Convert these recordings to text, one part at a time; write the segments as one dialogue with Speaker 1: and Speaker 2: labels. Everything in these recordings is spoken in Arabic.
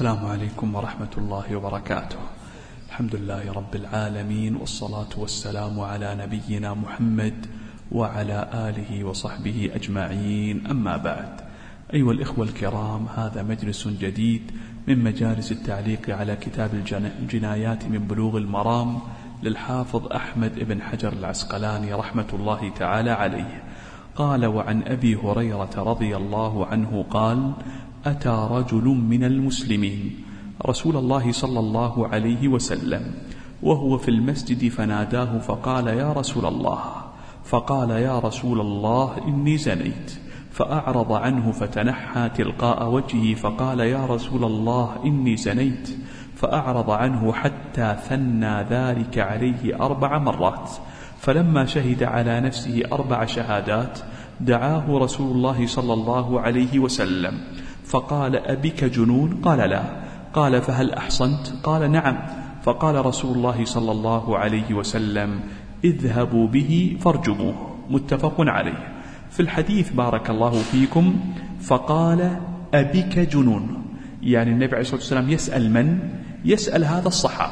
Speaker 1: السلام عليكم ورحمة الله وبركاته. الحمد لله رب العالمين، والصلاة والسلام على نبينا محمد وعلى آله وصحبه أجمعين، أما بعد. أيها الإخوة الكرام، هذا مجلس جديد من مجالس التعليق على كتاب الجنايات من بلوغ المرام للحافظ أحمد بن حجر العسقلاني رحمة الله تعالى عليه. قال: وعن أبي هريرة رضي الله عنه قال: أتى رجل من المسلمين رسول الله صلى الله عليه وسلم وهو في المسجد فناداه فقال: يا رسول الله. فقال: يا رسول الله إني زنيت. فأعرض عنه فتنحى تلقاء وجهه فقال: يا رسول الله إني زنيت. فأعرض عنه حتى ثنى ذلك عليه 4 مرات. فلما شهد على نفسه 4 شهادات دعاه رسول الله صلى الله عليه وسلم فقال: أبك جنون؟ قال: لا. قال: فهل أحصنت؟ قال: نعم. فقال رسول الله صلى الله عليه وسلم: اذهبوا به فارجموه. متفق عليه. في الحديث بارك الله فيكم فقال: أبك جنون، يعني النبي عليه الصلاة والسلام يسأل من؟ يسأل هذا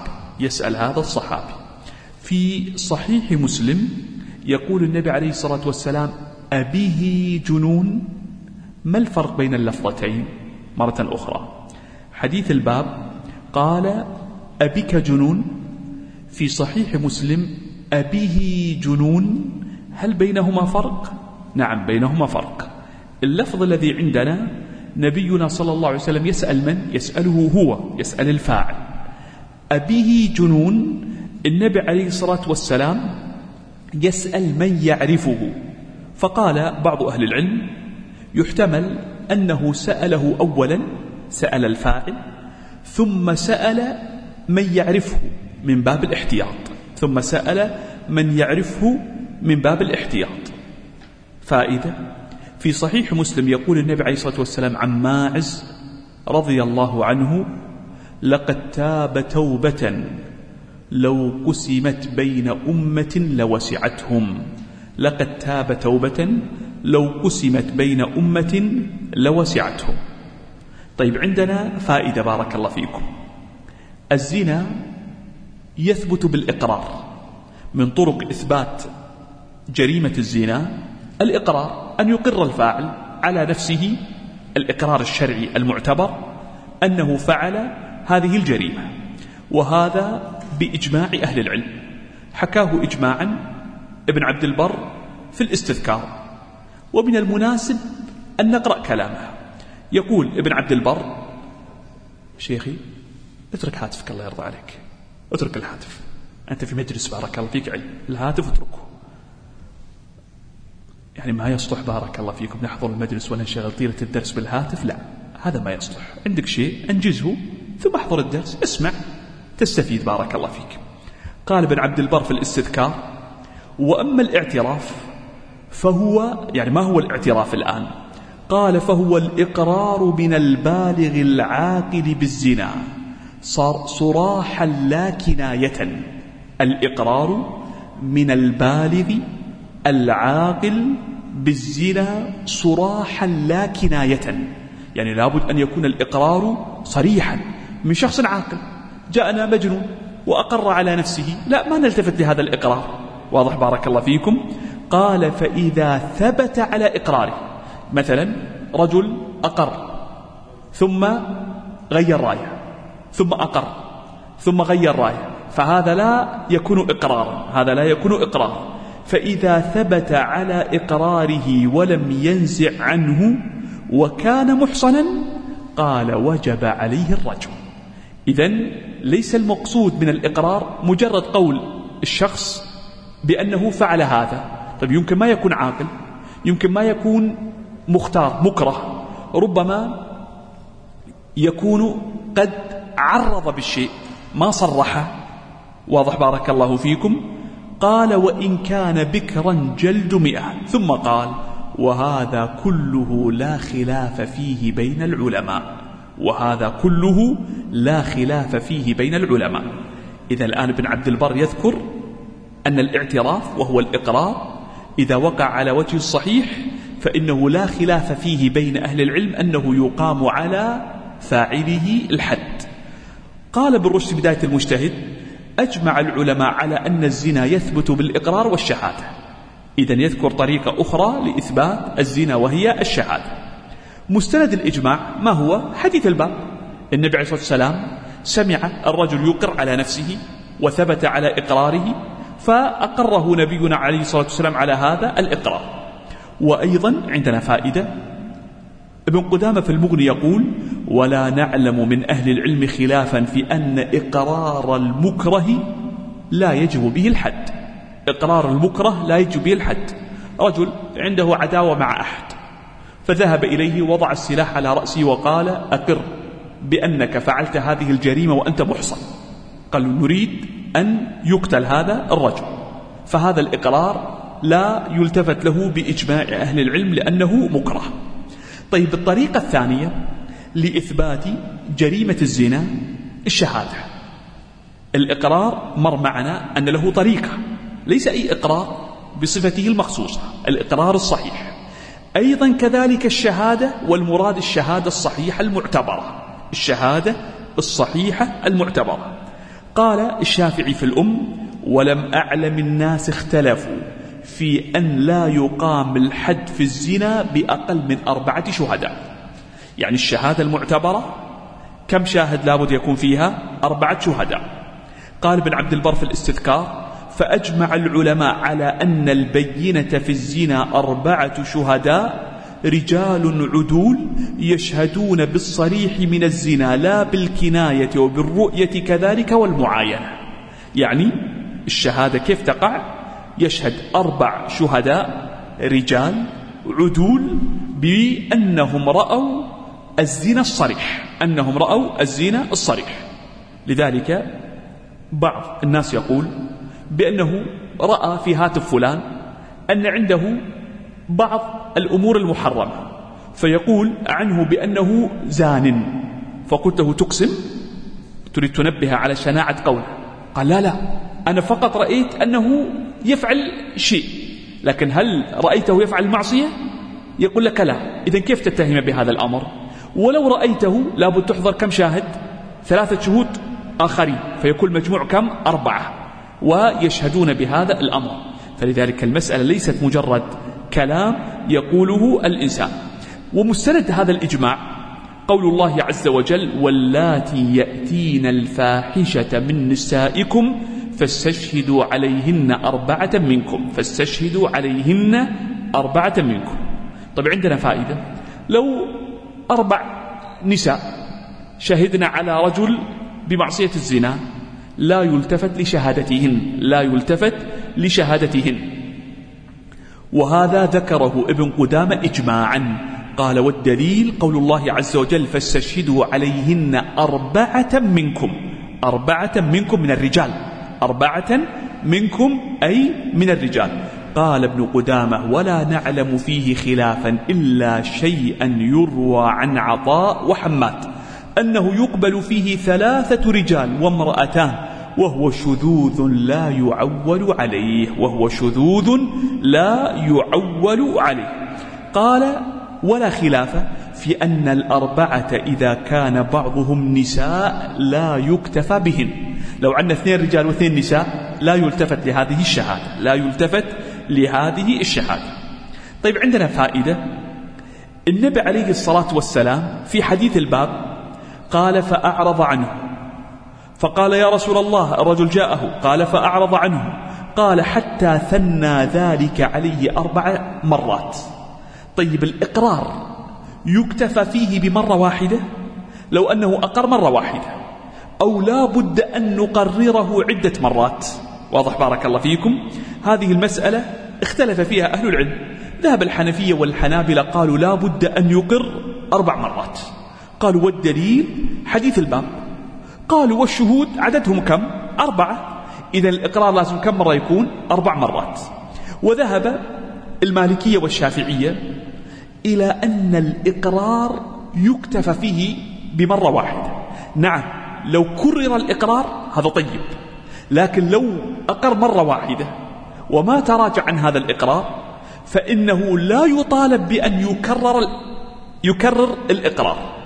Speaker 1: الصحابي. في صحيح مسلم يقول النبي عليه الصلاة والسلام: أبيه جنون. ما الفرق بين اللفظتين؟ مرة أخرى، حديث الباب قال: أبك جنون، في صحيح مسلم أبيه جنون. هل بينهما فرق؟ نعم، بينهما فرق. اللفظ الذي عندنا نبينا صلى الله عليه وسلم يسأل من؟ يسأله هو، يسأل الفاعل. أبيه جنون، النبي عليه الصلاة والسلام يسأل من يعرفه. فقال بعض أهل العلم يحتمل أنه سأله أولا، سأل الفاعل، ثم سأل من يعرفه من باب الاحتياط، ثم سأل من يعرفه من باب الاحتياط. فائدة: في صحيح مسلم يقول النبي عليه الصلاة والسلام عن ماعز رضي الله عنه: لقد تاب توبة لو قسمت بين أمة لوسعتهم. لقد تاب توبة لو قسمت بين أمة لوسعتهم. طيب، عندنا فائدة بارك الله فيكم. الزنا يثبت بالإقرار. من طرق إثبات جريمة الزنا الإقرار، أن يقر الفاعل على نفسه الإقرار الشرعي المعتبر أنه فعل هذه الجريمة، وهذا بإجماع أهل العلم. حكاه إجماعا ابن عبد البر في الاستذكار، ومن المناسب أن نقرأ كلامه. يقول ابن عبد البر: شيخي اترك هاتفك الله يرضى عليك، اترك الهاتف، أنت في مجلس بارك الله فيك علم، الهاتف اتركه. يعني ما يصلح بارك الله فيكم نحضر المجلس وننشغل طيلة الدرس بالهاتف، لا، هذا ما يصلح. عندك شيء أنجزه ثم احضر الدرس، اسمع تستفيد بارك الله فيك. قال ابن عبد البر في الاستذكار: وأما الاعتراف فهو، يعني ما هو الاعتراف الآن؟ قال: فهو الإقرار من البالغ العاقل بالزنا صراحا لا كناية. الإقرار من البالغ العاقل بالزنا صراحا لا كناية، يعني لابد أن يكون الإقرار صريحا من شخص عاقل. جاءنا مجنون وأقر على نفسه، لا، ما نلتفت لهذا الإقرار. واضح بارك الله فيكم؟ قال: فإذا ثبت على إقراره، مثلا رجل أقر ثم غير رايه، ثم أقر ثم غير رايه، فهذا لا يكون إقرارا، فإذا ثبت على إقراره ولم ينزع عنه وكان محصنا قال: وجب عليه الرجم. إذن ليس المقصود من الإقرار مجرد قول الشخص بأنه فعل هذا. طيب، يمكن ما يكون عاقل، يمكن ما يكون مختار مكره، ربما يكون قد عرض بالشيء ما صرح. واضح بارك الله فيكم؟ قال: وإن كان بكرا جلد 100. ثم قال: وهذا كله لا خلاف فيه بين العلماء. إذا الآن ابن عبد البر يذكر أن الاعتراف وهو الإقرار إذا وقع على وجه الصحيح فإنه لا خلاف فيه بين أهل العلم أنه يقام على فاعله الحد. قال ابن رشد بداية المجتهد: أجمع العلماء على أن الزنا يثبت بالإقرار والشهادة. إذن يذكر طريقة أخرى لإثبات الزنا وهي الشهادة. مستند الإجماع ما هو؟ حديث الباب. النبي عليه الصلاة والسلام سمع الرجل يقر على نفسه وثبت على إقراره، فأقره نبينا عليه الصلاة والسلام على هذا الإقرار. وأيضا عندنا فائدة، ابن قدامة في المغني يقول: ولا نعلم من أهل العلم خلافا في أن إقرار المكره لا يجب به الحد. إقرار المكره لا يجب به الحد. رجل عنده عداوة مع أحد فذهب إليه ووضع السلاح على رأسه وقال: أقر بأنك فعلت هذه الجريمة وأنت محصن. قالوا: نريد أن يقتل هذا الرجل. فهذا الإقرار لا يلتفت له بإجماع أهل العلم لأنه مكره. طيب، الطريقة الثانية لإثبات جريمة الزنا الشهادة. الإقرار مر معنا أن له طريقة، ليس أي إقرار بصفته المخصوصة، الإقرار الصحيح. أيضا كذلك الشهادة، والمراد الشهادة الصحيحة المعتبرة، الشهادة الصحيحة المعتبرة. قال الشافعي في ولم أعلم الناس اختلفوا في أن لا يقام الحد في الزنا بأقل من 4 شهداء. يعني الشهادة المعتبرة كم شاهد لابد يكون فيها؟ 4 شهداء. قال ابن عبد البر في الاستذكار: فأجمع العلماء على أن البينة في الزنا 4 شهداء رجال عدول يشهدون بالصريح من الزنا لا بالكناية وبالرؤية كذلك والمعاينة. يعني الشهادة كيف تقع؟ يشهد 4 شهداء رجال عدول بأنهم رأوا الزنا الصريح، أنهم رأوا الزنا الصريح. لذلك بعض الناس يقول بأنه رأى في هاتف فلان أن عنده بعض الأمور المحرمة، فيقول عنه بأنه زان، فقلت له: تقسم؟ تريد تنبه على شناعة قوله؟ قال: لا، أنا فقط رأيت أنه يفعل شيء، لكن هل رأيته يفعل المعصية؟ يقول لك: لا. إذن كيف تتهم بهذا الأمر؟ ولو رأيته لابد تحضر كم شاهد؟ 3 شهود آخرين، فيكون مجموع كم؟ 4، ويشهدون بهذا الأمر. فلذلك المسألة ليست مجرد كلام يقوله الإنسان. ومستند هذا الإجماع قول الله عز وجل: واللاتي يأتين الفاحشة من نسائكم فاستشهدوا عليهن 4 منكم، فاستشهدوا عليهن 4 منكم. طيب، عندنا فائدة. لو 4 نساء شهدنا على رجل بمعصية الزنا لا يلتفت لشهادتهن، وهذا ذكره ابن قدامة إجماعا. قال: والدليل قول الله عز وجل: فاستشهدوا عليهن 4 منكم، 4 منكم من الرجال، 4 منكم أي من الرجال. قال ابن قدامة: ولا نعلم فيه خلافا إلا شيئا يروى عن عطاء وحماد أنه يقبل فيه 3 رجال وامرأتان، وهو شذوذ لا يعول عليه. قال: ولا خلاف في أن 4 إذا كان بعضهم نساء لا يكتفى بهن. لو عندنا 2 رجال و2 نساء لا يلتفت لهذه الشهادة، طيب، عندنا فائدة. النبي عليه الصلاة والسلام في حديث الباب قال: فأعرض عنه، فقال: يا رسول الله، الرجل جاءه قال: فأعرض عنه، قال: حتى ثنى ذلك عليه 4 مرات. طيب، الإقرار يكتفى فيه بمرة واحدة لو أنه أقر مرة واحدة، أو لا بد أن نقرره عدة مرات؟ واضح؟ بارك الله فيكم. هذه المسألة اختلف فيها أهل العلم. ذهب الحنفية والحنابلة قالوا لا بد أن يقر 4 مرات. قالوا: والدليل حديث الباب. قالوا: والشهود عددهم كم؟ 4. إذا الإقرار لازم كم مرة يكون؟ 4 مرات. وذهب المالكية والشافعية إلى أن الإقرار يكتفى فيه بمرة واحدة. نعم، لو كرر الإقرار هذا طيب، لكن لو أقر مرة واحدة وما تراجع عن هذا الإقرار فإنه لا يطالب بأن يكرر الإقرار.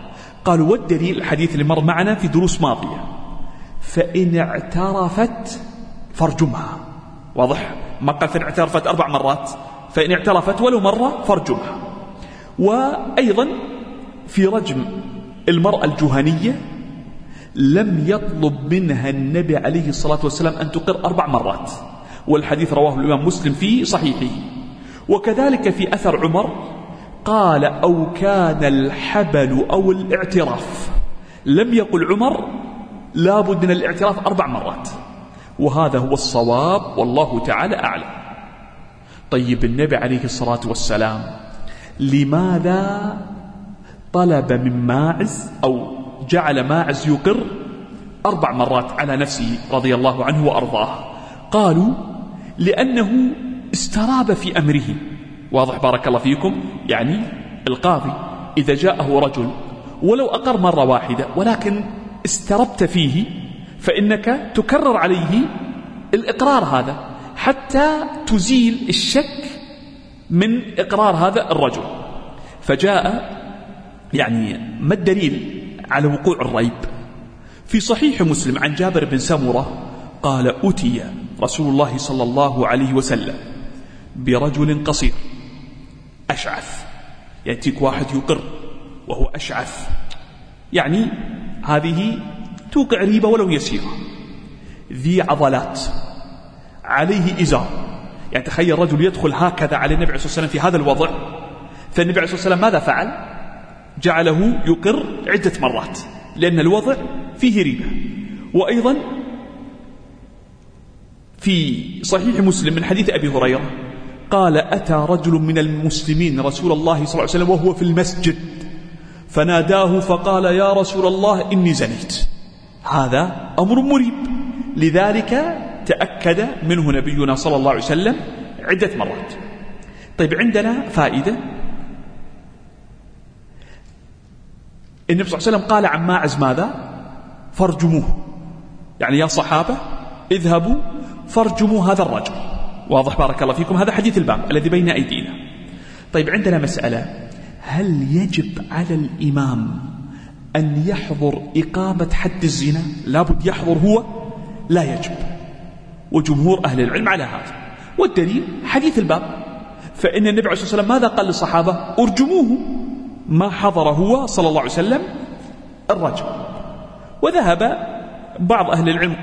Speaker 1: قالوا والدليل الحديث اللي مر معنا في دروس ماضية: فإن اعترفت فارجمها. واضح؟ ما قال فإن اعترفت 4 مرات، فإن اعترفت ولو مرة فارجمها. وأيضا في رجم المرأة الجهنية لم يطلب منها النبي عليه الصلاة والسلام أن تقر 4 مرات، والحديث رواه الإمام مسلم في صحيحه. وكذلك في أثر عمر قال: أو كان الحبل أو الاعتراف. لم يقل عمر لابد من الاعتراف 4 مرات، وهذا هو الصواب والله تعالى أعلم. طيب النبي عليه الصلاة والسلام لماذا طلب من ماعز أو جعل ماعز يقر 4 مرات على نفسه رضي الله عنه وأرضاه؟ قالوا: لأنه استراب في أمره. واضح بارك الله فيكم؟ يعني القاضي إذا جاءه رجل ولو أقر مرة واحدة ولكن استربت فيه، فإنك تكرر عليه الإقرار هذا حتى تزيل الشك من إقرار هذا الرجل. فجاء يعني ما الدليل على وقوع الريب؟ في صحيح مسلم عن جابر بن سمرة قال: أتي رسول الله صلى الله عليه وسلم برجل قصير أشعث. يأتيك واحد يقر وهو أشعث، يعني هذه توقع ريبة ولو يسيرة، ذي عضلات، عليه إزار. يعني تخيل رجل يدخل هكذا على النبي عليه الصلاة والسلام في هذا الوضع، فالنبي عليه الصلاة والسلام ماذا فعل؟ جعله يقر عدة مرات لأن الوضع فيه ريبة. وأيضا في صحيح مسلم من حديث أبي هريرة قال: أتى رجل من المسلمين رسول الله صلى الله عليه وسلم وهو في المسجد فناداه فقال: يا رسول الله إني زنيت. هذا أمر مريب، لذلك تأكد منه نبينا صلى الله عليه وسلم عدة مرات. طيب عندنا فائدة. النبي صلى الله عليه وسلم قال عن ماعز ماذا؟ فارجموه، يعني يا صحابة اذهبوا فارجموا هذا الرجل. واضح بارك الله فيكم؟ هذا حديث الباب الذي بين أيدينا. طيب عندنا مسألة: هل يجب على الإمام أن يحضر إقامة حد الزنا؟ لابد يحضر هو؟ لا يجب، وجمهور أهل العلم على هذا. والدليل حديث الباب، فإن النبي عليه الصلاة والسلام ماذا قال للصحابة؟ أرجموه، ما حضر هو صلى الله عليه وسلم الرجم. وذهب بعض أهل العلم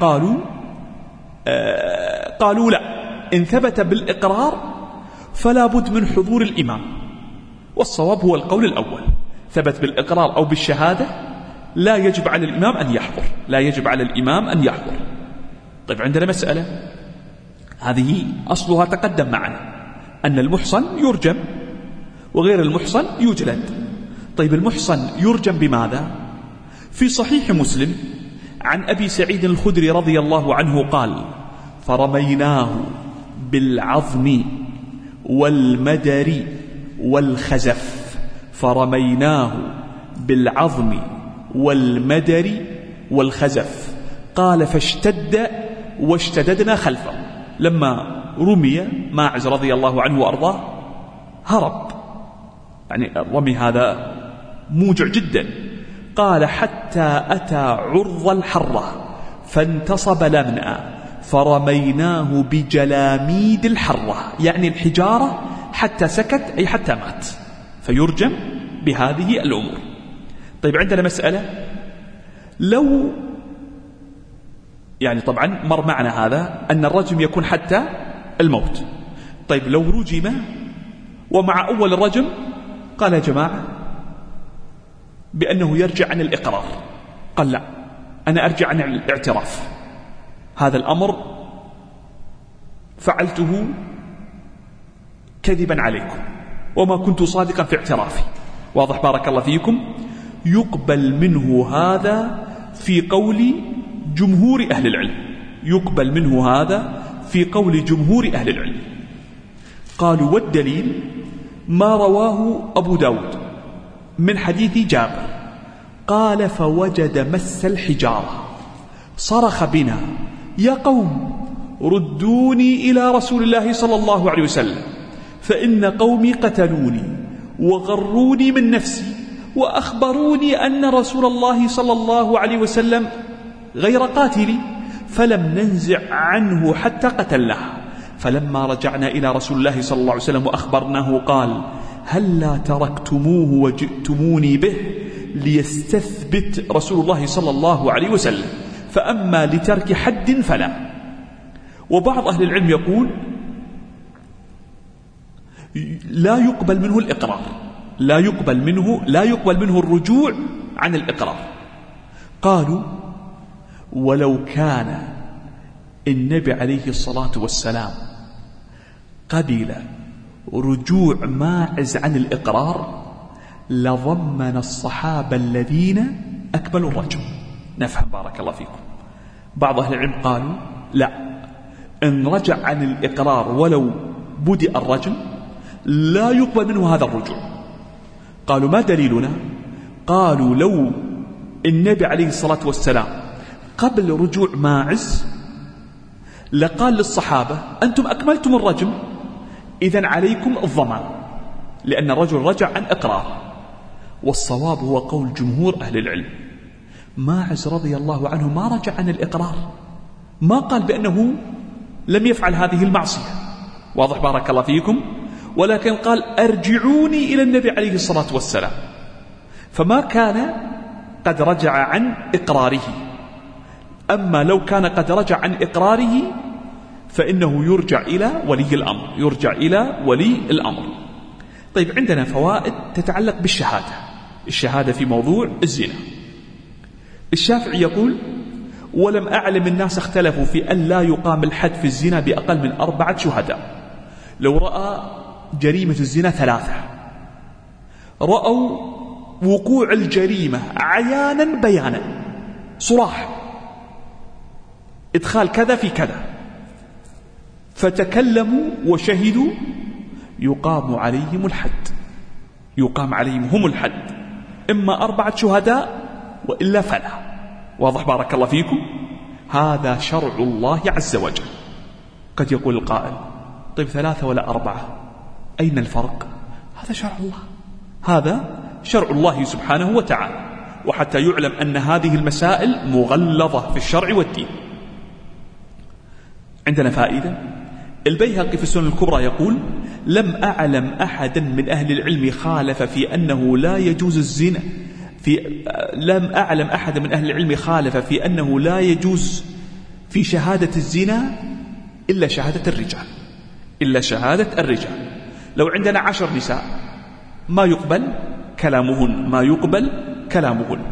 Speaker 1: قالوا لا، إن ثبت بالإقرار فلا بد من حضور الإمام، والصواب هو القول الأول، ثبت بالإقرار أو بالشهادة لا يجب على الإمام أن يحضر، لا يجب على الإمام أن يحضر. طيب عندنا مسألة هذه أصلها تقدم معنا، أن المحصن يرجم وغير المحصن يجلد. طيب المحصن يرجم بماذا؟ في صحيح مسلم عن أبي سعيد الخدري رضي الله عنه قال: فرميناه بالعظم والمدر والخزف. فرميناه بالعظم والمدر والخزف. قال: فاشتد واشتددنا خلفه. لما رمي ماعز رضي الله عنه وأرضاه هرب، يعني الرمي هذا موجع جدا. قال: حتى أتى عرض الحرة فانتصب لمنا فرميناه بجلاميد الحرة، يعني الحجارة، حتى سكت أي حتى مات، فيرجم بهذه الأمور. طيب عندنا مسألة، لو يعني طبعا مر معنا هذا أن الرجم يكون حتى الموت. طيب لو رجم ومع أول الرجم قال: يا جماعة بأنه يرجع عن الإقرار، قال: لا، أنا أرجع عن الاعتراف، هذا الأمر فعلته كذبا عليكم وما كنت صادقا في اعترافي. واضح بارك الله فيكم؟ يقبل منه هذا في قول جمهور أهل العلم، يقبل منه هذا في قول جمهور أهل العلم. قالوا: والدليل ما رواه أبو داود من حديث جابر قال: فوجد مس الحجارة صرخ بنا: يا قوم ردوني إلى رسول الله صلى الله عليه وسلم، فإن قومي قتلوني وغروني من نفسي وأخبروني أن رسول الله صلى الله عليه وسلم غير قاتل، فلم ننزع عنه حتى قتلناه. فلما رجعنا إلى رسول الله صلى الله عليه وسلم وأخبرناه قال: هلا تركتموه وجئتموني به ليستثبت رسول الله صلى الله عليه وسلم، فأما لترك حد فلا. وبعض أهل العلم يقول لا يقبل منه الإقرار، لا يقبل منه الرجوع عن الإقرار. قالوا: ولو كان النبي عليه الصلاة والسلام قبل رجوع ماعز عن الإقرار لضمن الصحابة الذين أكملوا الرجم. نفهم بارك الله فيكم. بعض أهل العلم قالوا لا، إن رجع عن الإقرار ولو بدأ الرجم لا يقبل منه هذا الرجوع. قالوا: ما دليلنا؟ قالوا: لو النبي عليه الصلاة والسلام قبل رجوع ماعز لقال للصحابة: أنتم أكملتم الرجم، إذن عليكم الضمان، لأن الرجل رجع عن إقرار. والصواب هو قول جمهور أهل العلم. ماعز رضي الله عنه ما رجع عن الإقرار، ما قال بأنه لم يفعل هذه المعصية، واضح بارك الله فيكم، ولكن قال: أرجعوني إلى النبي عليه الصلاة والسلام، فما كان قد رجع عن إقراره. أما لو كان قد رجع عن إقراره فإنه يرجع إلى ولي الأمر. طيب، عندنا فوائد تتعلق بالشهادة، الشهادة في موضوع الزنا. الشافعي يقول: ولم أعلم الناس اختلفوا في أن لا يقام الحد في الزنا بأقل من 4 شهداء. لو رأى جريمة الزنا 3، رأوا وقوع الجريمة عيانا بيانا، صراح، إدخال كذا في كذا، فتكلموا وشهدوا، يقام عليهم هم الحد، إما 4 شهداء وإلا فلا. واضح بارك الله فيكم. هذا شرع الله عز وجل. قد يقول القائل: طيب 3 ولا 4، أين الفرق؟ هذا شرع الله سبحانه وتعالى. وحتى يعلم أن هذه المسائل مغلظة في الشرع والدين. عندنا فائدة. البيهقي في السنن الكبرى يقول: لم أعلم أحدا من أهل العلم خالف في أنه لا يجوز الزنا في شهادة الزنا إلا شهادة الرجال. لو عندنا 10 نساء ما يقبل كلامهن.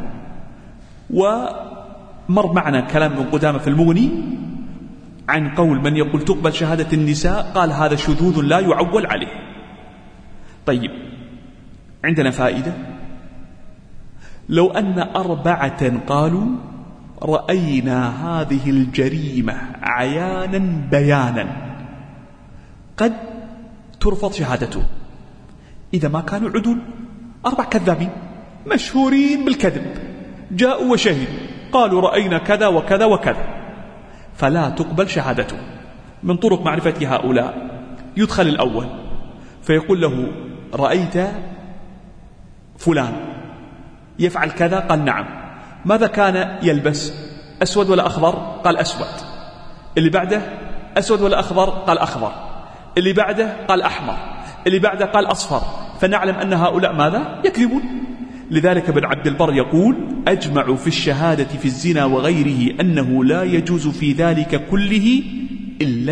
Speaker 1: ومر معنا كلام ابن قدامة في المغني عن قول من يقول تقبل شهادة النساء، قال: هذا شذوذ لا يعول عليه. طيب، عندنا فائدة. لو أن 4 قالوا: رأينا هذه الجريمة عيانا بيانا، قد ترفض شهادته إذا ما كانوا عدول. 4 كذابين مشهورين بالكذب جاءوا وشهدوا قالوا: رأينا كذا وكذا وكذا، فلا تقبل شهادته. من طرق معرفة هؤلاء يدخل الأول فيقول له: رأيت فلان يفعل كذا؟ قال: نعم. ماذا كان يلبس؟ أسود ولا أخضر؟ قال: أسود. اللي بعده أسود ولا أخضر؟ قال: أخضر. اللي بعده قال: أحمر. اللي بعده قال: أصفر. فنعلم أن هؤلاء ماذا؟ يكذبون. لذلك ابن عبد البر يقول: أجمعوا في الشهادة في الزنا وغيره أنه لا يجوز في ذلك كله إلا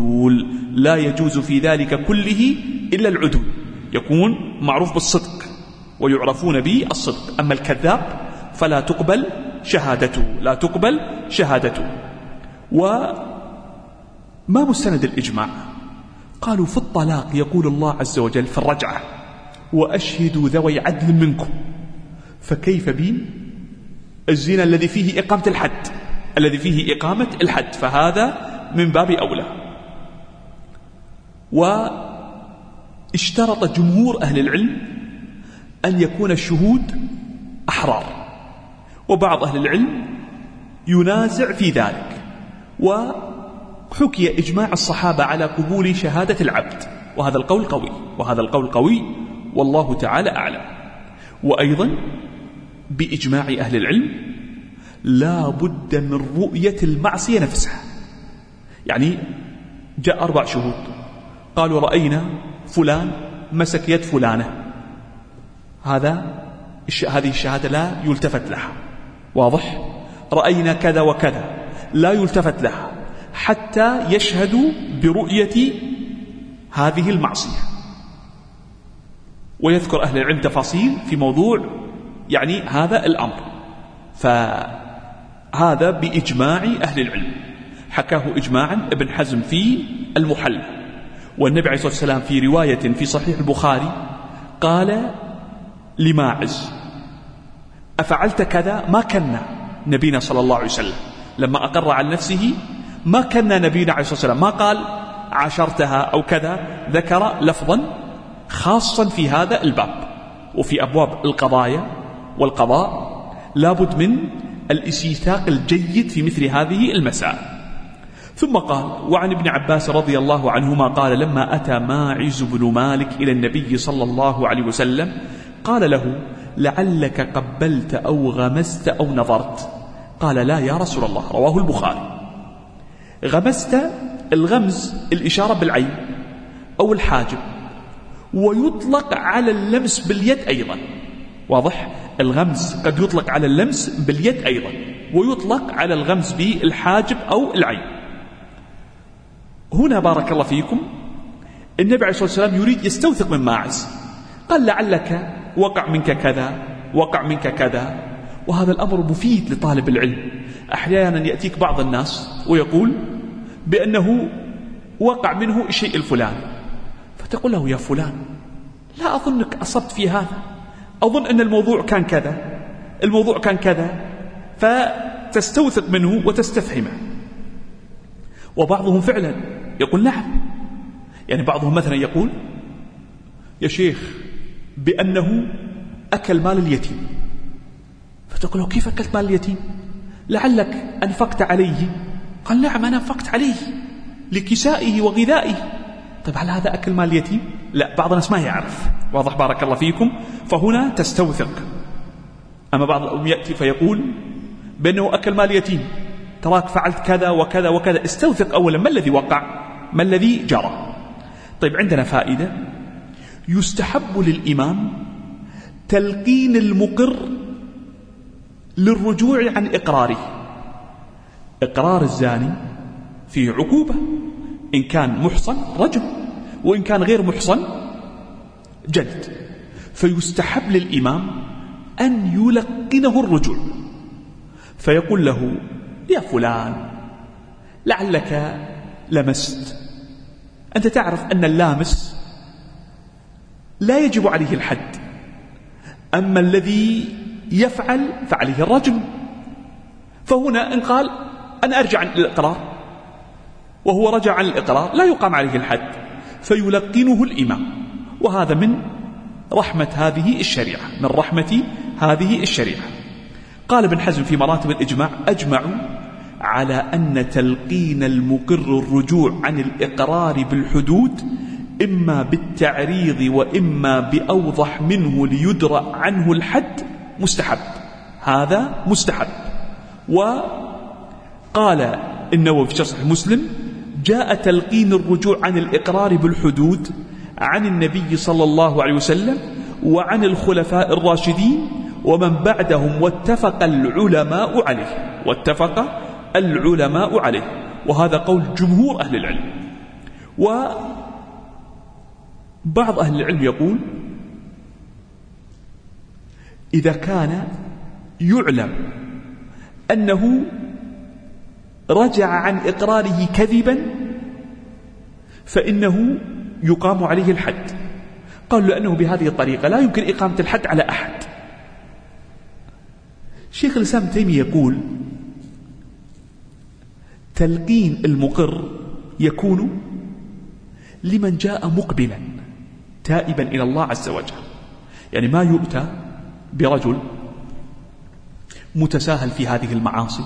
Speaker 1: العدول، يكون معروف بالصدق ويعرفون به الصدق. أما الكذاب فلا تقبل شهادته. وما مستند الإجماع؟ قالوا: في الطلاق يقول الله عز وجل في الرجعة: وأشهدوا ذوي عدل منكم. فكيف بالزنا الذي فيه إقامة الحد؟ فهذا من باب أولى. واشترط جمهور أهل العلم أن يكون الشهود أحرار، وبعض أهل العلم ينازع في ذلك. وحكي إجماع الصحابة على قبول شهادة العبد، وهذا القول قوي والله تعالى أعلم. وأيضا بإجماع أهل العلم لا بد من رؤية المعصية نفسها. يعني جاء 4 شهود قالوا رأينا فلان مسك يد فلانة، هذه الشهادة لا يلتفت لها، واضح؟ رأينا كذا وكذا لا يلتفت لها حتى يشهدوا برؤية هذه المعصية. ويذكر أهل العلم تفاصيل في موضوع يعني هذا الأمر، فهذا بإجماع أهل العلم، حكاه إجماعا ابن حزم في المحلى. والنبي عليه الصلاة والسلام في رواية في صحيح البخاري قال لماعز أفعلت كذا؟ ما كنا نبينا صلى الله عليه وسلم لما أقر عن نفسه ما كنا نبينا عليه الصلاة والسلام، ما قال عاشرتها أو كذا، ذكر لفظا خاصا في هذا الباب. وفي أبواب القضايا والقضاء لابد من الاستيثاق الجيد في مثل هذه المسائل. ثم قال وعن ابن عباس رضي الله عنهما قال لما أتى ماعز بن مالك إلى النبي صلى الله عليه وسلم قال له لعلك قبلت أو غمست أو نظرت؟ قال لا يا رسول الله. رواه البخاري. غمست، الغمز الإشارة بالعين أو الحاجب، ويطلق على اللمس باليد أيضا، واضح؟ الغمز قد يطلق على اللمس باليد أيضا، ويطلق على الغمز بالحاجب أو العين. هنا بارك الله فيكم النبي عليه الصلاة والسلام يريد يستوثق من ماعز، قال لعلك وقع منك كذا، وقع منك كذا. وهذا الأمر مفيد لطالب العلم. أحيانا يأتيك بعض الناس ويقول بأنه وقع منه الشيء الفلاني، فتقول له يا فلان لا أظنك أصبت في هذا، أظن أن الموضوع كان كذا، الموضوع كان كذا، فتستوثق منه وتستفهمه. وبعضهم فعلا يقول نعم، يعني بعضهم مثلا يقول يا شيخ بأنه أكل مال اليتيم، فتقول له كيف أكلت مال اليتيم؟ لعلك أنفقت عليه. قال نعم أنا أنفقت عليه لكسائه وغذائه. طيب هل هذا أكل مال اليتيم؟ لا، بعض الناس ما يعرف، واضح بارك الله فيكم. فهنا تستوثق. أما بعضهم يأتي فيقول بأنه أكل مال اليتيم، تراك فعلت كذا وكذا وكذا، استوثق أولا ما الذي وقع، ما الذي جرى. طيب عندنا فائدة، يستحب للإمام تلقين المقر للرجوع عن إقراره. إقرار الزاني فيه عقوبة، إن كان محصن رجم، وإن كان غير محصن جلد. فيستحب للإمام أن يلقنه الرجوع، فيقول له يا فلان لعلك لمست، أنت تعرف أن اللامس لا يجب عليه الحد، أما الذي يفعل فعليه الرجم. فهنا إن قال أنا أرجع عن الإقرار وهو رجع عن الإقرار لا يقام عليه الحد، فيلقنه الإمام. وهذا من رحمة هذه الشريعة، من رحمة هذه الشريعة. قال ابن حزم في مراتب الإجماع أجمعوا على أن تلقين المقر الرجوع عن الإقرار بالحدود إما بالتعريض وإما بأوضح منه ليدرأ عنه الحد مستحب، هذا مستحب. وقال النووي في شرح مسلم جاء تلقين الرجوع عن الإقرار بالحدود عن النبي صلى الله عليه وسلم وعن الخلفاء الراشدين ومن بعدهم، واتفق العلماء عليه، واتفق العلماء عليه. وهذا قول جمهور أهل العلم. وبعض أهل العلم يقول إذا كان يعلم أنه رجع عن إقراره كذبا فإنه يقام عليه الحد. قال لأنه بهذه الطريقة لا يمكن إقامة الحد على أحد. شيخ الإسلام تيمية يقول تلقين المقر يكون لمن جاء مقبلا تائبا إلى الله عز وجل، يعني ما يؤتى برجل متساهل في هذه المعاصي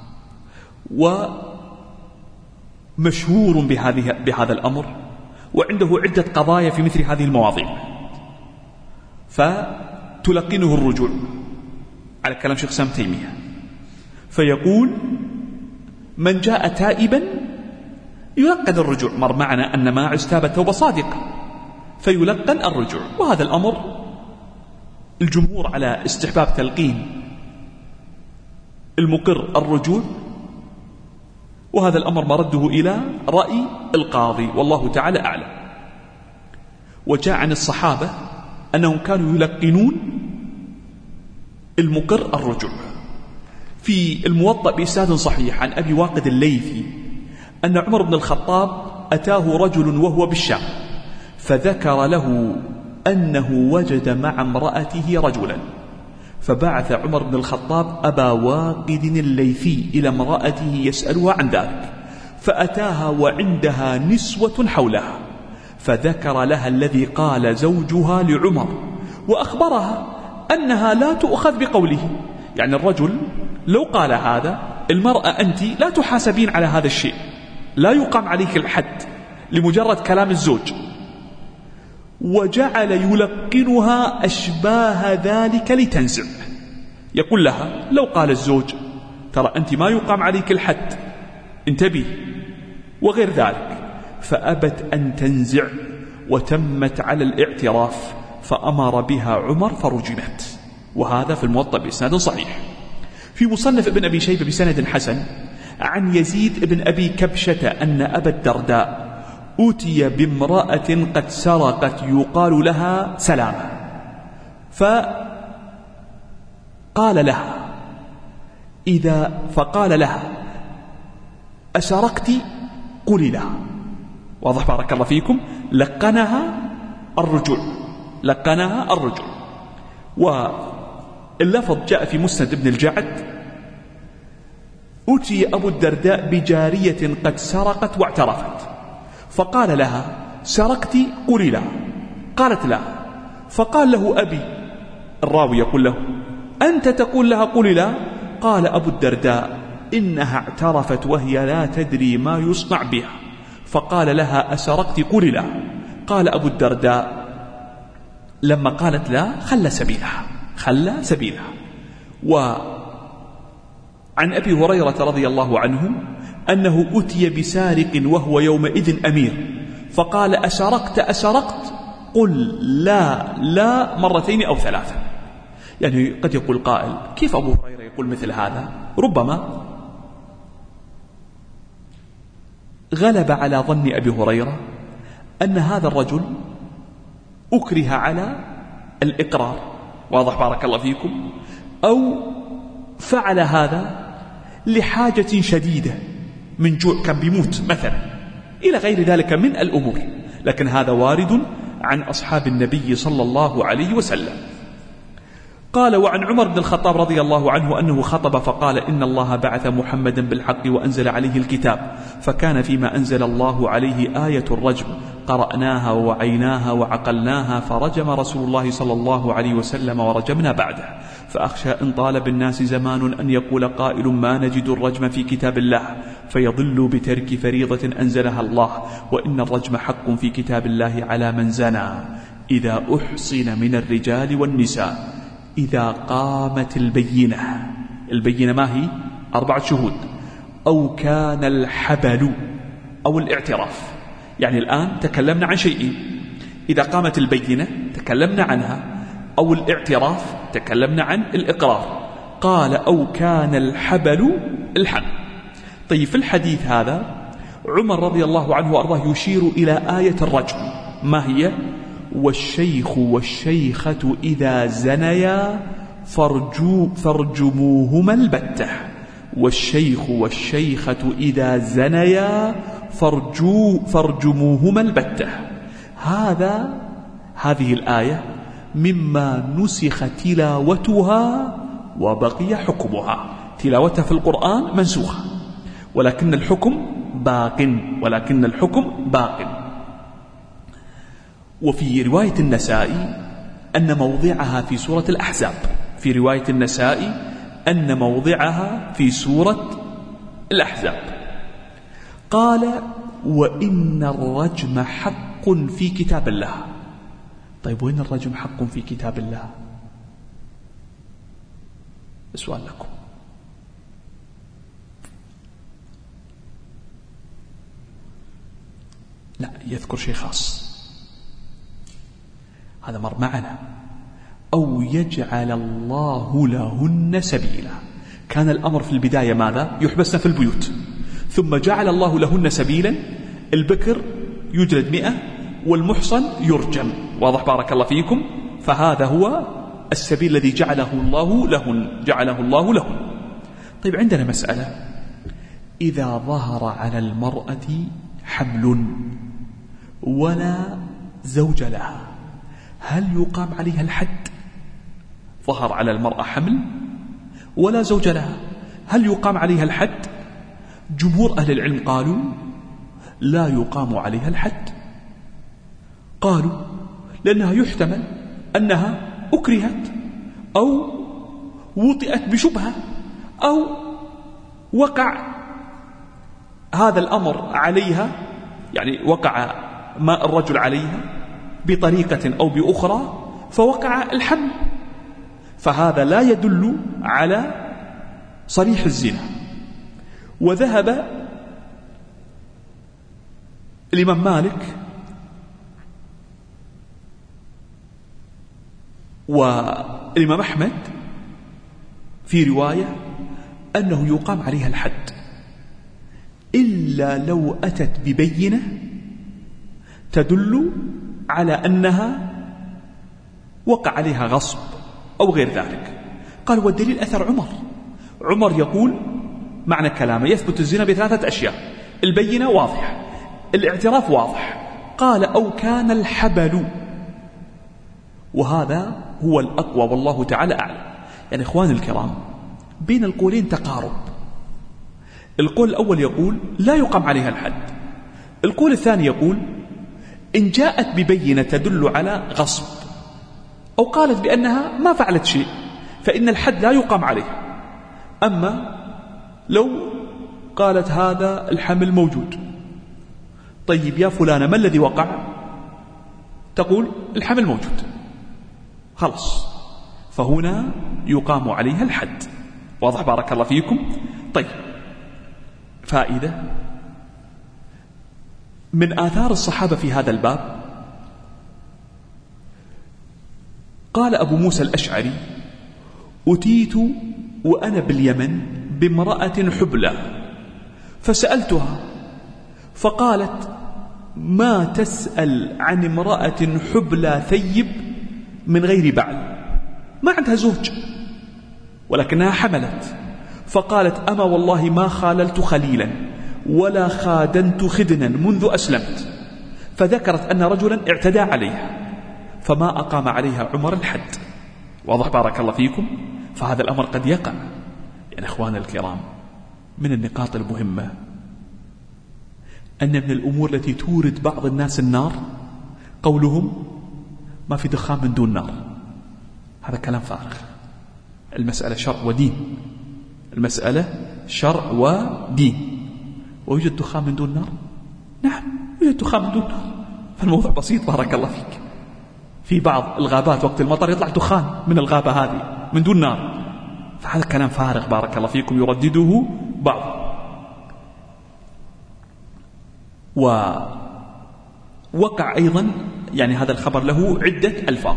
Speaker 1: ومشهور بهذا الأمر وعنده عدة قضايا في مثل هذه المواضيع، تلقنه الرجوع على كلام شيخ الإسلام تيمية، فيقول من جاء تائبا يلقن الرجوع، مر معنا أن ماعز تاب توبة صادقة فيلقن الرجوع. وهذا الأمر الجمهور على استحباب تلقين المقر الرجوع، وهذا الأمر مرده إلى رأي القاضي والله تعالى أعلم. وجاء عن الصحابة أنهم كانوا يلقنون المقر الرجوع. في الموطأ بإسناد صحيح عن أبي واقد الليثي أن عمر بن الخطاب أتاه رجل وهو بالشام فذكر له أنه وجد مع امرأته رجلا، فبعث عمر بن الخطاب أبا واقد الليثي إلى امرأته يسألها عن ذلك، فأتاها وعندها نسوة حولها، فذكر لها الذي قال زوجها لعمر وأخبرها أنها لا تؤخذ بقوله. يعني الرجل لو قال هذا، المرأة أنت لا تحاسبين على هذا الشيء، لا يقام عليك الحد لمجرد كلام الزوج. وجعل يلقنها أشباه ذلك لتنزع، يقول لها لو قال الزوج ترى أنت ما يقام عليك الحد، انتبه، وغير ذلك، فأبت أن تنزع وتمت على الاعتراف، فأمر بها عمر فرجمت. وهذا في الموطأ بإسناد صحيح. في مصنف ابن أبي شيبة بسند حسن عن يزيد بن أبي كبشة أن أبا الدرداء أتي بامرأة قد سرقت يقال لها سلامة، فقال لها أسرقت؟ قولي لها. واضح بارك الله فيكم، لقنها الرجوع. واللفظ جاء في مسند ابن الجعد أتي أبو الدرداء بجارية قد سرقت واعترفت، فقال لها سرقت؟ قولي لها. قالت لا، فقال له أبي، الراوي يقول له أنت تقول لها قولي لا؟ قال أبو الدرداء إنها اعترفت وهي لا تدري ما يصنع بها، فقال لها أسرقت؟ قولي لا. قال أبو الدرداء لما قالت لا خلى سبيلها. وعن أبي هريرة رضي الله عنه أنه أتي بسارق وهو يومئذ أمير، فقال أسرقت؟ قل لا مرتين أو ثلاثة. يعني قد يقول قائل كيف أبو هريرة يقول مثل هذا؟ ربما غلب على ظن أبي هريرة أن هذا الرجل أكره على الإقرار، واضح بارك الله فيكم، أو فعل هذا لحاجة شديدة من جوع، كان بيموت مثلا، إلى غير ذلك من الأمور. لكن هذا وارد عن أصحاب النبي صلى الله عليه وسلم. قال وعن عمر بن الخطاب رضي الله عنه أنه خطب فقال إن الله بعث محمدا بالحق وأنزل عليه الكتاب، فكان فيما أنزل الله عليه آية الرجم، قرأناها ووعيناها وعقلناها، فرجم رسول الله صلى الله عليه وسلم ورجمنا بعده، فأخشى إن طال بالناس زمان أن يقول قائل ما نجد الرجم في كتاب الله، فيضل بترك فريضة أنزلها الله، وإن الرجم حق في كتاب الله على من زنى إذا أحصن من الرجال والنساء إذا قامت البينة ما هي؟ 4 شهود، أو كان الحبل أو الاعتراف. يعني الآن تكلمنا عن شيئين، إذا قامت البينة تكلمنا عنها، أو الاعتراف تكلمنا عن الإقرار. قال أو كان الحبل الحمل. طيب في الحديث هذا عمر رضي الله عنه وأرضاه يشير إلى آية الرجم، ما هي؟ والشيخ والشيخة إذا زنيا فارجموهما البتة. والشيخ والشيخة إذا زنيا فارجموهما البتة. هذه الآية مما نسخ تلاوتها وبقي حكمها. تلاوتها في القرآن منسوخة، ولكن الحكم باق. وفي رواية النسائي أن موضعها في سورة الأحزاب، في رواية النسائي أن موضعها في سورة الأحزاب. قال وإن الرجم حق في كتاب الله. طيب وين الرجم حق في كتاب الله؟ السؤال لكم. لا، يذكر شيء خاص، هذا مر معنا. أو يجعل الله لهن سبيلا. كان الأمر في البداية ماذا؟ يحبسن في البيوت، ثم جعل الله لهن سبيلا. البكر يجلد 100 والمحصن يرجم. واضح بارك الله فيكم؟ فهذا هو السبيل الذي جعله الله لهن. طيب عندنا مسألة: إذا ظهر على المرأة حمل ولا زوج لها، هل يقام عليها الحد؟ ظهر على المرأة حمل ولا زوج لها، هل يقام عليها الحد؟ جمهور أهل العلم قالوا لا يقام عليها الحد. قالوا لأنها يحتمل أنها أكرهت أو وطئت بشبهة أو وقع هذا الأمر عليها، يعني وقع ما الرجل عليها بطريقة أو بأخرى فوقع الحمل، فهذا لا يدل على صريح الزنا. وذهب الإمام مالك والإمام أحمد في رواية أنه يقام عليها الحد إلا لو أتت ببينة تدل على أنها وقع عليها غصب أو غير ذلك. قال والدليل أثر عمر يقول معنى كلامه يثبت الزنا ب3 أشياء: البينة واضحة، الاعتراف واضح، قال أو كان الحبل، وهذا هو الأقوى والله تعالى أعلم. يعني إخواني الكرام، بين القولين تقارب. القول الأول يقول لا يقام عليها الحد، القول الثاني يقول إن جاءت ببينة تدل على غصب أو قالت بأنها ما فعلت شيء فإن الحد لا يقام عليها. أما لو قالت هذا الحمل موجود، طيب يا فلانة ما الذي وقع؟ تقول الحمل موجود، خلاص، فهنا يقام عليها الحد. واضح بارك الله فيكم؟ طيب، فائدة من آثار الصحابة في هذا الباب، قال أبو موسى الأشعري: أتيت وأنا باليمن بامرأة حبلى فسألتها فقالت: ما تسأل عن امرأة حبلى ثيب من غير بعل، ما عندها زوج ولكنها حملت، فقالت: أما والله ما خاللت خليلا ولا خادنت خدنا منذ أسلمت. فذكرت أن رجلا اعتدى عليها فما أقام عليها عمر الحد. واضح بارك الله فيكم؟ فهذا الأمر قد يقع. يعني إخوان الكرام، من النقاط المهمة أن من الأمور التي تورد بعض الناس النار قولهم ما في دخان من دون نار. هذا كلام فارغ. المسألة شرع ودين، المسألة شرع ودين. ويوجد دخان من دون نار؟ نعم يوجد دخان من دون نار. فالموضوع بسيط بارك الله فيك. في بعض الغابات وقت المطر يطلع دخان من الغابة هذه من دون نار، فهذا كلام فارغ بارك الله فيكم يردده بعض. ووقع أيضا يعني هذا الخبر له عدة ألفاظ.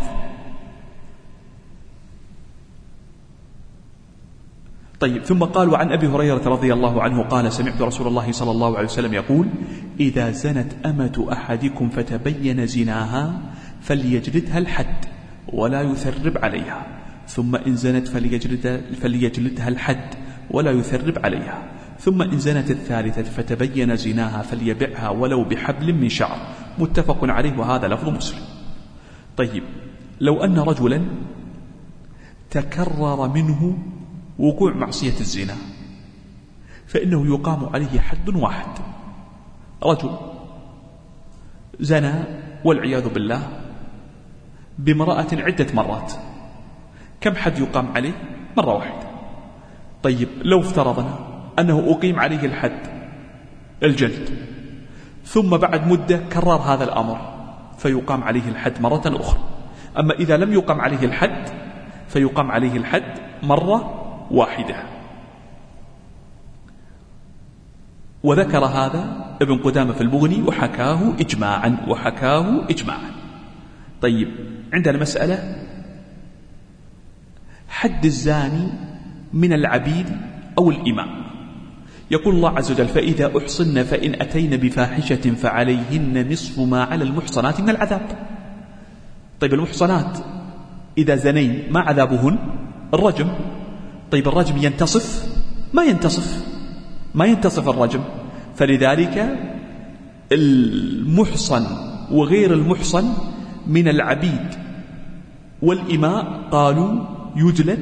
Speaker 1: طيب، ثم قال: وعن أبي هريرة رضي الله عنه قال: سمعت رسول الله صلى الله عليه وسلم يقول: إذا زنت أمة أحدكم فتبين زناها فليجلدها الحد ولا يثرب عليها، ثم إن زنت فليجلدها الحد ولا يثرب عليها، ثم إن زنت الثالثة فتبين زناها فليبعها ولو بحبل من شعر. متفق عليه وهذا لفظ مسلم. طيب، لو أن رجلا تكرر منه وقوع معصية الزنا فإنه يقام عليه حد واحد. رجل زنى والعياذ بالله بامرأة عدة مرات، كم حد يقام عليه؟ مرة واحدة. طيب، لو افترضنا أنه أقيم عليه الحد الجلد، ثم بعد مدة كرر هذا الأمر فيقام عليه الحد مرة أخرى. أما إذا لم يقام عليه الحد فيقام عليه الحد مرة واحدة. وذكر هذا ابن قدامة في المغني وحكاه إجماعا. طيب عندنا مسألة حد الزاني من العبيد أو الإماء. يقول الله عز وجل: فإذا أحصن فإن أتين بفاحشة فعليهن نصف ما على المحصنات من العذاب. طيب المحصنات إذا زنين ما عذابهن؟ الرجم. طيب الرجم ينتصف؟ ما ينتصف الرجم. فلذلك المحصن وغير المحصن من العبيد والإماء قالوا يجلد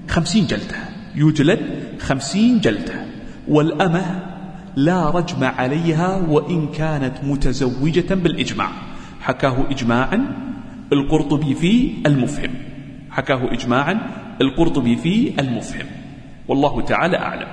Speaker 1: 50 جلدة. والأمة لا رجم عليها وإن كانت متزوجة بالإجماع. حكاه إجماعا القرطبي في المفهم. والله تعالى أعلم.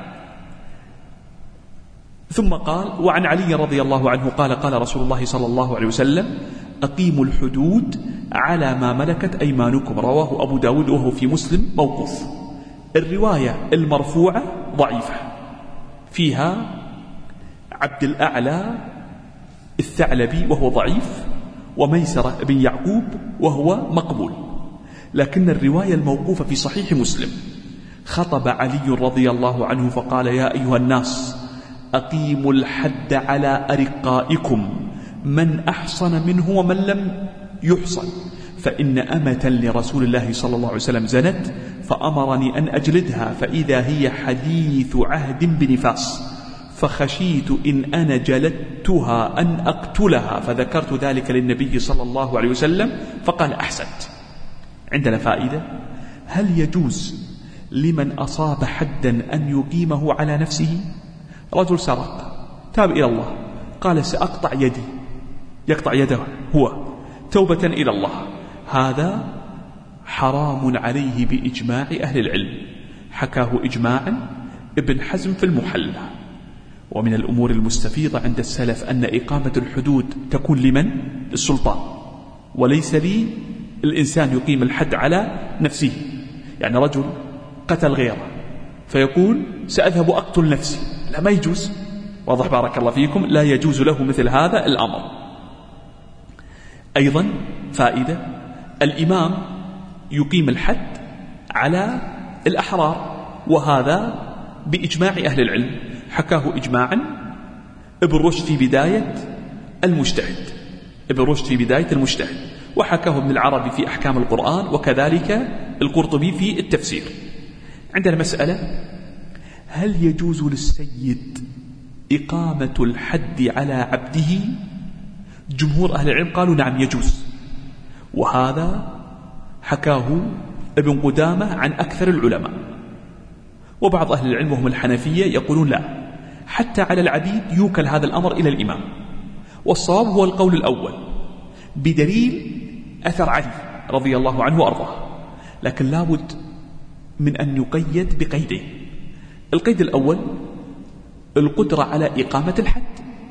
Speaker 1: ثم قال: وعن علي رضي الله عنه قال: قال رسول الله صلى الله عليه وسلم: أقيموا الحدود على ما ملكت أيمانكم. رواه أبو داود وهو في مسلم موقوف. الرواية المرفوعة ضعيفة، فيها عبد الأعلى الثعلبي وهو ضعيف، وميسرة بن يعقوب وهو مقبول. لكن الرواية الموقوفة في صحيح مسلم: خطب علي رضي الله عنه فقال: يا أيها الناس أقيموا الحد على أرقائكم، من أحصن منه ومن لم يحصن، فإن أمة لرسول الله صلى الله عليه وسلم زنت فأمرني أن أجلدها، فإذا هي حديث عهد بنفاس، فخشيت إن أنا جلدتها أن أقتلها، فذكرت ذلك للنبي صلى الله عليه وسلم فقال: أحسنت. عندنا فائدة: هل يجوز لمن أصاب حدا أن يقيمه على نفسه؟ رجل سرق، تاب إلى الله، قال: سأقطع يدي، يقطع يده هو توبة إلى الله. هذا حرام عليه بإجماع أهل العلم. حكاه إجماعا ابن حزم في المحلى. ومن الأمور المستفيضة عند السلف أن إقامة الحدود تكون لمن؟ للسلطان، وليس لي الإنسان يقيم الحد على نفسه. يعني رجل قتل غيره فيقول: سأذهب أقتل نفسي، لا، ما يجوز. واضح؟ بارك الله فيكم. لا يجوز له مثل هذا الأمر. أيضا فائدة: الإمام يقيم الحد على الأحرار، وهذا بإجماع أهل العلم. حكاه إجماعا ابن رشد في بداية المجتهد، وحكاه ابن العربي في أحكام القرآن، وكذلك القرطبي في التفسير. عندنا مسألة: هل يجوز للسيد إقامة الحد على عبده؟ جمهور أهل العلم قالوا نعم يجوز، وهذا حكاه ابن قدامة عن أكثر العلماء. وبعض أهل العلم وهم الحنفية يقولون لا، حتى على العبيد يوكل هذا الأمر إلى الإمام. والصواب هو القول الأول بدليل أثر علي رضي الله عنه وأرضاه، لكن لابد من أن يقيد بقيدين. القيد الأول القدرة على إقامة الحد،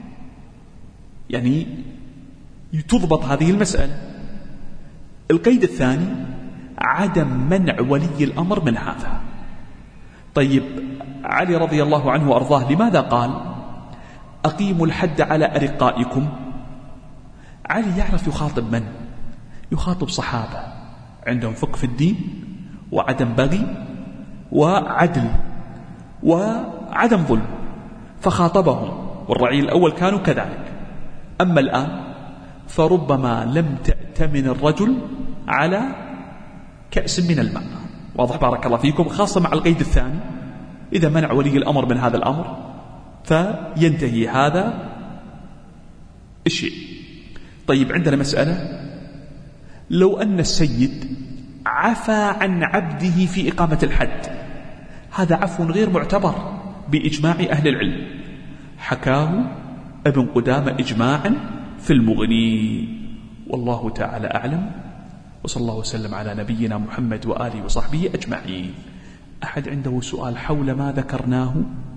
Speaker 1: يعني تضبط هذه المسألة. القيد الثاني عدم منع ولي الأمر من هذا. طيب علي رضي الله عنه وأرضاه لماذا قال أقيموا الحد على أرقائكم؟ علي يعرف يخاطب من؟ يخاطب صحابة عندهم فقه في الدين وعدم بغي وعدل وعدم ظلم، فخاطبهم، والرعي الأول كانوا كذلك. أما الآن فربما لم تأتمن الرجل على كأس من الماء. واضح؟ بارك الله فيكم. خاصة مع القيد الثاني، إذا منع ولي الأمر من هذا الأمر فينتهي هذا الشيء. طيب عندنا مسألة: لو أن السيد عفى عن عبده في إقامة الحد، هذا عفو غير معتبر بإجماع أهل العلم. حكاه ابن قدامة إجماعا في المغني. والله تعالى أعلم، وصلى الله وسلم على نبينا محمد وآله وصحبه أجمعين. أحد عنده سؤال حول ما ذكرناه؟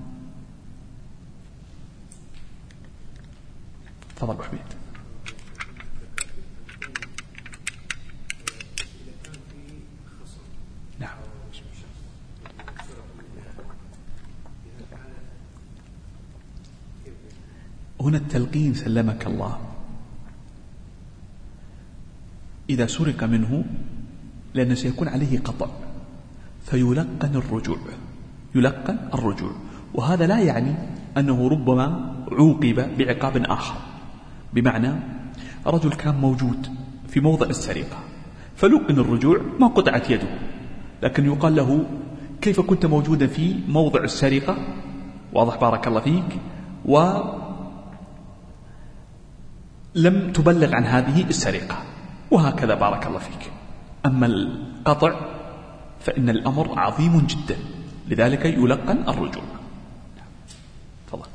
Speaker 1: تفضل أبو حميد. نعم. هنا التلقين سلمك الله إذا سرق منه لأنه سيكون عليه قطع فيلقن الرجوع، يلقن الرجوع، وهذا لا يعني أنه ربما عوقب بعقاب آخر. بمعنى رجل كان موجود في موضع السرقة فلقن الرجوع، ما قطعت يده، لكن يقال له كيف كنت موجودا في موضع السرقة، واضح بارك الله فيك، ولم تبلغ عن هذه السرقة، وهكذا بارك الله فيك. أما القطع فإن الأمر عظيم جدا، لذلك يلقن الرجوع. تفضل.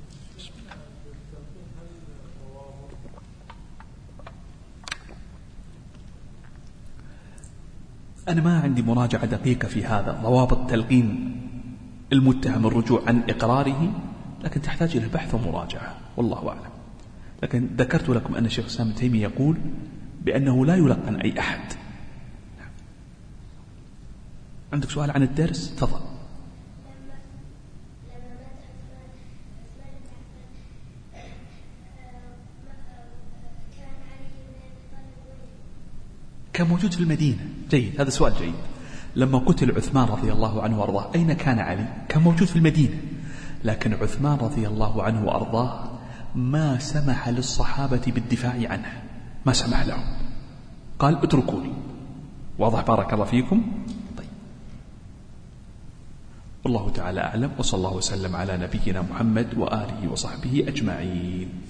Speaker 1: أنا ما عندي مراجعة دقيقة في هذا، ضوابط تلقين المتهم الرجوع عن إقراره، لكن تحتاج إلى بحث ومراجعة والله أعلم. لكن ذكرت لكم أن الشيخ الإسلام ابن تيمية يقول بأنه لا يلقن أي أحد. عندك سؤال عن الدرس؟ تفضل. كان موجود في المدينة. جيد، هذا سؤال جيد. لما قتل عثمان رضي الله عنه وأرضاه أين كان علي؟ كان موجود في المدينة، لكن عثمان رضي الله عنه وأرضاه ما سمح للصحابة بالدفاع عنه، ما سمح لهم، قال اتركوني. واضح بارك الله فيكم؟ طيب، والله تعالى أعلم، وصلى الله وسلم على نبينا محمد وآله وصحبه أجمعين.